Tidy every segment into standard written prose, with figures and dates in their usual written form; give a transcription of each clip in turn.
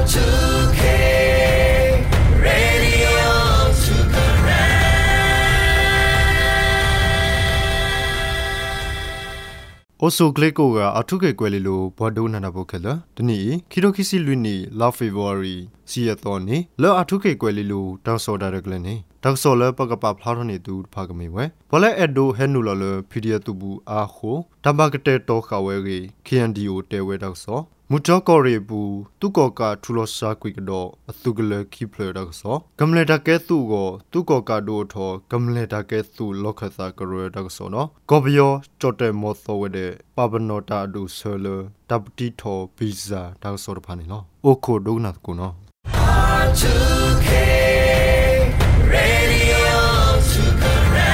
R2K Radio Sukaran Also Glekoga R2K Quelilo Bodona Bokella Deni Kirokisi Luni La February Siathoni La R2K Quelilo Tausoda Glene Tausola Pagapa Platoni du Pagamiwe Pola Edo Henula Pedia Tubu Aho Tabakate Tokaweri KNDO Tewe Tauso Muchokore Tukoka Tulosa Quickdo, a Thugler Kipler Dagso, Gamleta Gethugo, Tukoka Doto, Gamleta Gethu Lokatha Guru Dagsono, Gobio, Jote Mothowede, Babanota do Solo, Dabdito, Pizza, Dagsor Panino, Oko Donat Kuno. R2K Radio Sukaran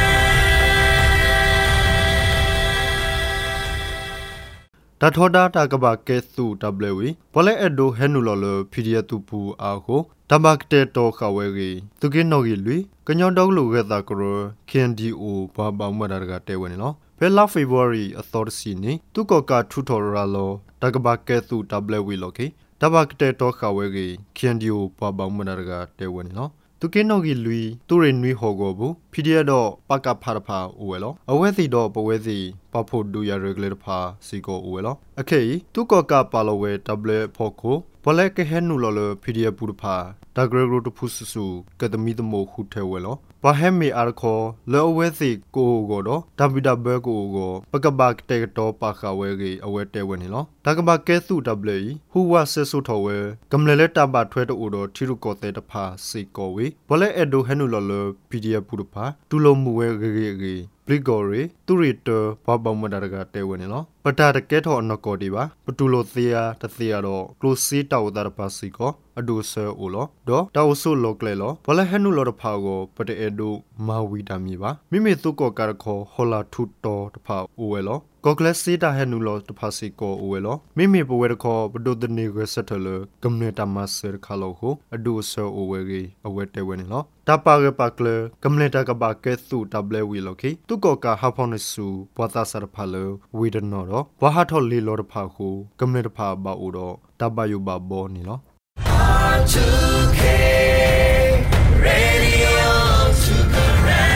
Tatoda Takaba Kethu Tablewi, Pole Edo Henulolo, Pedia Tupu Aho, Tabakte Tokaweri, Tuginogi Lui, Kanyodoglu Gethakro, KNDO, Baba Madaga Tewenino, Pella February, a thought sini, Tukoka Tutoralo, Takaba Kethu Tablewi Loki, Tabakte Tokaweri, KNDO, Baba Madaga Tewenino. Tukinogi Lui, Turin Hogobu, Pidiado, Paka Parapa, Uelo, a weathy dog, Bawezi, Papo Duya regular pa, Sigo Uelo, a key, Tukoka Palowe, Table Poco, Poleke Henulolo, Pidia Pudapa, Dagrego to Pusu, get the Midamo Hutewelo, Pahemi Arco, Low Weathy Go Godo, Davida Bergo, Pagabak take to Paka Wegi, a wet Wenilo, Tagaba Kethu Table, who was Sesutowe, Gamleta Batwet Udo, Tirukote the Pa, Sikowi, Pole Edo Henulolo, Pidia Pudapa, Tulo Muegi. Brigori, Turito, Papa Madaraga Tewenilo, Patata Keto no Codiva, Patulo Thea, the Theado, Close Seat out that Pasico, a do Sir Ulo, Do, Tausu Loclelo, Pola Henulo Pago, Pate Edu, Maui Damiva, Mimi Tuko Carco, Hola Tuto, the Pa Uelo, Goclesita Henulo to Pasico Uelo, Mimi Poetico, Padu the Negro Settler, Gumneta Master Caloho, a do Sir Uwegi, a wet Tewenilo, Tapare Pakle, Gumneta Gabakethu Table Wiloki, Tukoka Haponisu, Patasar Palo, Widenoro, Wahato Lilo Pahu, Gumneta Pa Baudo, Tabayu Babo Nilo. R2K Radio Sukaran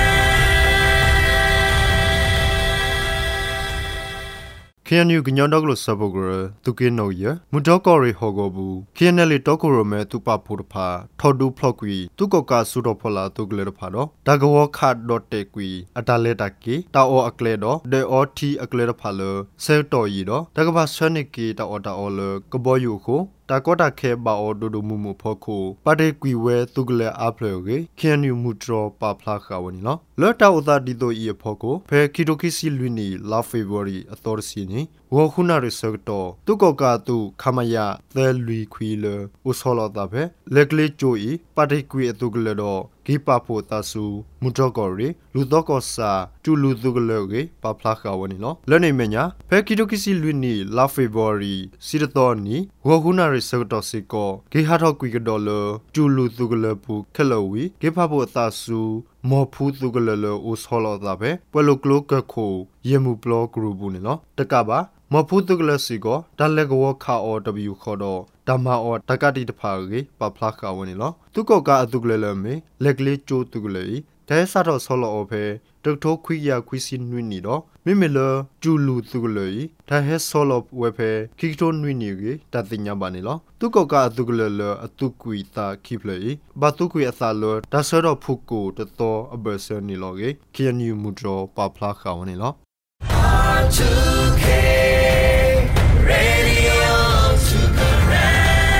KNU Gnyandoglo Sabogre, Tukino Ye, Mudokori Hogobu, KNL Tokurome Tupapurpa, Todu Plokwi, Tukoka Sudopola Tuglerpado, Dagawa Card dot Tequi, Ataletaki, Tao Akledo, De Oti Aklerpalo, Selto Yido, Dagaba Saniki, Taota Ole, Goboyuko, Dakota Keba or Dodo Mumu Poko, Padequiwe Tugle Aploge, KNU Mutro Paplaka Wenilo, Lota Oda Dido Ie Poko, Per Kidokisi Luni, La February, Authority, Wohuna Resector, Tukoka tu Kamaya, The Lui Quille, Usola Dabe, Legli Joy, Padequi Tugledo, Gipapo Tasu, Mutogori, Ludokosa, Tulu Tugloge, Paplaka Wenilo, Learning Per Kidokisi Luni, La February, Sidoni, Wohuna Resector Sico, Gihato Quigadolo, Tulu Tuglepu, Kelowi, Gipapo Tasu, Mopu Tugalelo Usola Dabe, Pelo Glocako, Yemu Blog Grubunino, Takaba, Mopu Tugalesigo, Dalego Ka or W Kodo, Dama or Takati the Pagi, Paplaka Wenilo, Tukoka Tugaleme, Legli Jo Tugale, Tesato Solo Ope, Dr. Quia Quisin Winido, Mimilo, Julu Tugale, Tahes Solo Wepe, Kikton Winigi, Tatinya Banilo, Tukoka Tugale, a Tuquita Kiplay, Batukui Athalo, Tasero Puku, the Thor, a Berser Niloge, Kianu Mudro, Paplaka Wenilo. R2K Radio Sukaran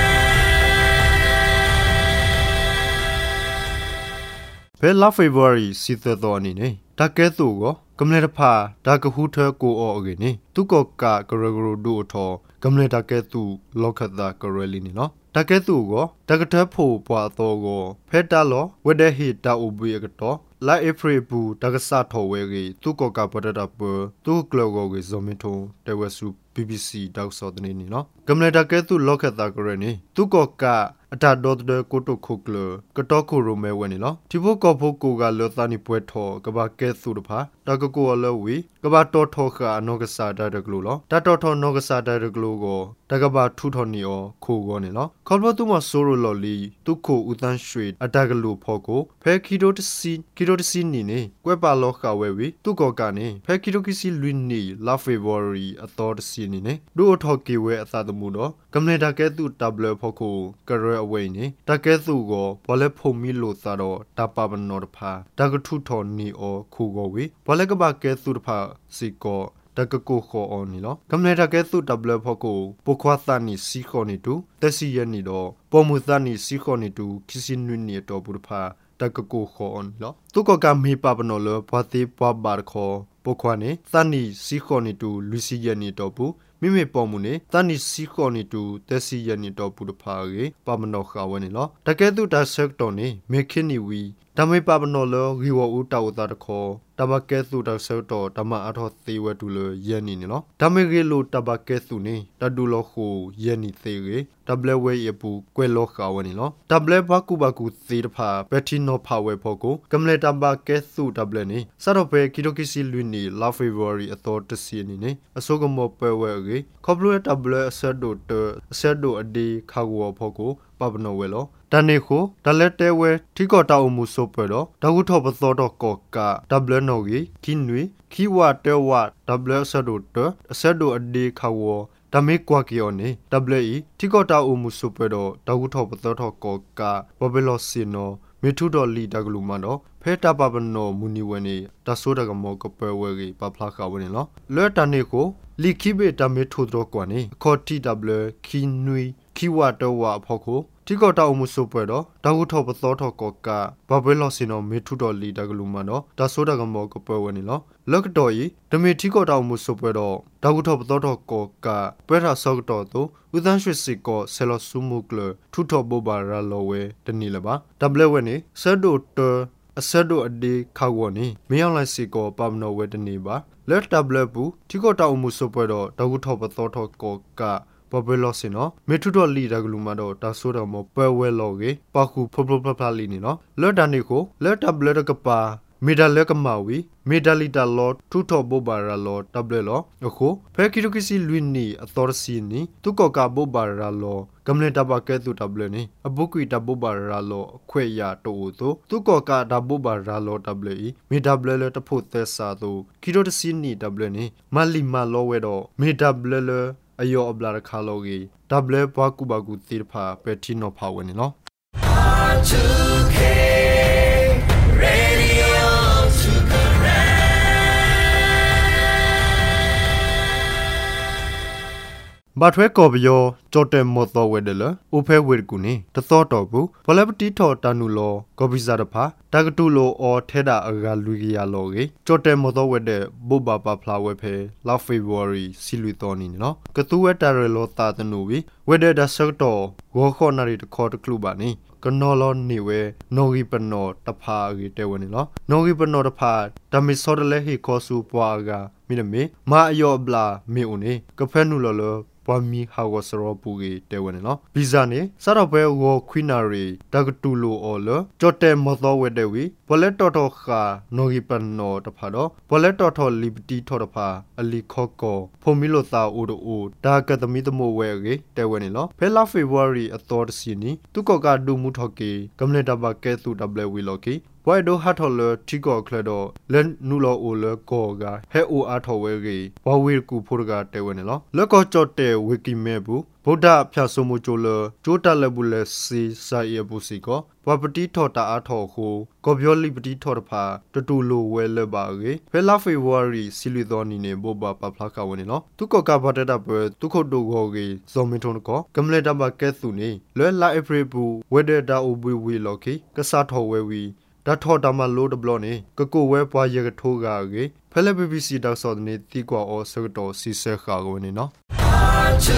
Pella February, Sithadoni, Taketugo, Gamleta, Dakahuta go or again, Tukoka Garaguru Duoto, Gamleta Ketu, Lokata Garelino, Taketugo, Takatapo Patogo, Petalo, whether he da ubiagato, La Eprebu, Dagasato Wegi, Tukoka Patatapu, Tu Glogo Zomito, there was BBC Dagsodinino, Gamleta Ketu Lokata Gareni, Tukoka. Atadot de Koto Kokle, Katoko Rome Wenilo, Tibuko Pokuga Lothani Pueto, Gabake Thudapa, Dagago Alowi, ဘာတော်ထောခအနောကစားတာတကလူလောတတော်ထောနောကစားတာတကလူကိုတကဘာထူထော်နီအောခိုကောနေလောခေါပလိုသူမဆိုရိုလော်လီတုခိုဦးတန်းရွှေအတကလူဖောကိုဖဲကီတိုတစီနီနေကွဲပါလောခဝဲဝီတုကောကနေဖဲကီတိုကီစီလွင်နီလာဖေဗော်ရီအတော်တစီနီနေဒိုထော်ကီဝဲအသာတမှုတော့ကမ္လေတာကဲသူတဘလဖောကိုကရဲအဝိနေတကဲသူကိုဘလဲဖုံမီလို့သာတော့တပပနောတဖာတကထုထော်နီအောခိုကောဝီဘလဲကဘာကဲသူတဖာစီကောတကကိုခေါ်အောင်နီလောကမ္လေတာကဲသူတဘလဖောကိုပုခွာသနီစီခေါ်နီတူတက်စီရနီတော့ပေါ်မူသနီစီခေါ်နီတူခီစီနွီနီတော့ဘူးတဖာတကကိုခေါ်အောင်လောသူကကမေပပနောလဘတိပဘာခေါ်ပုခွာနေသနီစီခေါ်နီတူလူစီရနီတော့ဘူးမိမေပေါ်မှုနေတန်နီစီခေါ်နေတူတက်စီရနေတော့ဘူးတဖာရေပမနောခါဝဲနေလောတကဲသူတာဆက်တော်နေမေခင်းနီဝီတမေပပနောလောဂီဝဦးတောက်တာတခေါ်တဘကဲသူတာဆက်တော်တမအထောသေးဝဲတူလယဲနီနေလောတမေရေလိုတဘကဲသူနေတဒူလောခုယဲနီသေးရေတဘလဝဲရပူကွဲလောခါဝဲနေလောတဘလဘကူဘကူသေးတဖာပက်တီနိုဖာဝဲဖို့ကိုကမလေတဘကဲသူတဘလနေစတော့ပဲကီတိုကီစီလွီနီလာဖေဗော်ရီအတော်တစီနေနေအစောကမောပဲဝဲရေခေါပလိုတဘလအဆက်ဒိုအဒီခါဝဖို့ကိုပပနောဝဲလောတနေခုတလက်တဲဝဲထီကောတောက်မှုဆိုပဲတော့တခုထောပသောတော့ကောကတဘလနောကြီးခင်းနွေခီဝတဲဝတဘလဆက်ဒိုအဒီခါဝတမေကွာကီယောနေတဘလီထီကောတောက်မှုဆိုပဲတော့တခုထောပသောတော့ကောကဘဘလောစင်နောမေထုတော်လီတကလူမတော့ဖဲတာပပနောမူနီဝဲနေတဆိုးတကမောကပဲဝဲကြီးပပလာခဝဲနေလောလွဲတနေကိုလီခိဘေတမေထုတော်ကွာနေခေါ်တီတဘလခီနွေခီဝတော်ဝဖို့ကိုတီကောတောက်မှုဆိုပဲတော့တခုထောပသောတော့ကောကဘဘလောစင်နောမေထုတော်လီတကလူမတော့တဆိုးတကမောကပဲဝဲနေလောလောကတော်ဤတမေတီကောတောက်မှုဆိုပဲတော့တခုထောပသောတော့ကောကပဲထာဆောက်တော်သူဦးသန်းရွှေစစ်ကောဆယ်လောစုမှုကလထုထောဘောဘာရာလောဝဲတနီလပါတဘလဝဲနေဆဒိုတအဆက်တို့အဒီခါဝနေမင်းအောင်လိုက်စီကောပမနောဝဲတနေပါလက်တဘလဘူးတီကောတောက်မှုဆိုပဲတော့တခုထောပသောတော့ကောကဘဘလောစင်နော်မေထုတော်လီတကလူမတော့တဆိုးတော်မပွဲဝဲလောကေပခုဖဖဖဖလီနေနော်လက်တနေကိုလက်တဘလတကပါမေဒါလက်ကမာဝီမေဒါလီတာလောထူထောဘောဘာရာလောတဘလလောအခုဖဲကီတိုကီစီလွင်နီအတော်စီနီသူကောကဘောဘာရာလောကမ္လတဘကဲသူတဘလနေအဘုကွီတဘောဘာရာလောအခွေရတိုးသူကောကတဘောဘာရာလောတဘလီမေဒါဘလလတဖို့သက်စာသူကီတိုတစီနီတဘလနေမလီမာလောဝဲတော့မေဒါဘလလအယောအဘလာခါလောကြီးတဘလဘကူဘကူတိဖာပက်တီနိုဖာဝဲနေနော် R2K Radio to correct ဘာထွဲကော်ပယောကြော်တယ်မော်တော်ဝဲတယ်လအိုဖဲဝဲကူနေတသောတော်ဘူးဘလပတီထော်တနုလောကော်ပီစာတဖာတကတူလောအော်ထဲတာအဂါလူကြီးရလောကြီးကြော်တယ်မော်တော်ဝဲတဲ့ဘုဘပါဖလာဝဲဖဲလာဖေဗော်ရီစီလူတော်နေနော်ကတူဝဲတာရလောတာတနုဝီဝဲတဲ့ဒဆက်တော်ဝေါ်ခေါ်နာရီတခေါ်တကလူပါနေကနော်လောနေဝဲနော်ဂီပနောတဖာကြီးတဲဝဲနေနော်နော်ဂီပနောတဖာဒမီစောတလဲဟီခေါ်ဆူပွားကမိနမေမာအယောဘလာမေဦးနေကဖဲနုလောလောပွားမီဟာဝဆရောပူကြီးတဲဝဲနေနော်ဗီဇာနေစတော့ဘဲဝခွီနာရီတကတူလိုအော်လကြော်တဲမော်တော်ဝဲတဲ့ဝီဘလက်တော်တော်ခါနော်ဂီပနောတဖာတော့ဘလက်တော်တော်လီပတီထော်တဖာအလီခော့ကောဖုံမီလိုသာအိုဒိုဒါကသမီတမိုဝဲကြီးတဲဝဲနေနော်ဖဲလာဖေဗော်ရီအတော်တစီနီသူကောကဒူမှုထော်ကေကမ္လတဘကဲသူတဘလဝီလော်ကီဝိုင်ဒိုဟာထော်လတီကောကလဒိုလန်နူလောအိုလကောကဟဲအိုအာထော်ဝဲကြီးဘဝေကူဖိုကတဲဝဲနေလောလက်ကောကြော့တဲဝီကီမဲဘူးဗုဒ္ဓဖြာဆိုမှုချိုလကျိုးတလက်ဘူးလက်စီစာရဘူးစီကောဘပတိထော်တာအားထော်ခုကောပြောလီပတိထော်တဖာတတူလိုဝဲလပါကေဖဲလာဖေဗော်ရီစီလီတော်နီနေဘောဘာပဖလာကဝနေနော်သူကောကဘတတပွဲသူခုတ်တူကောကေဇော်မင်ထုံကောကမလက်တဘကဲသူနေလွဲလာအဖရီဘူးဝဲတဲ့တာအိုဘွေဝီလော်ကေကစားထော်ဝဲဝီဒါထော်တမလို့ဒဘလောနေကကိုဝဲပွားရကထိုးကကေဖဲလက် BBC တောက်စော်နေတီကွာအော်စကတော့စီဆဲခါကိုနေနော် R2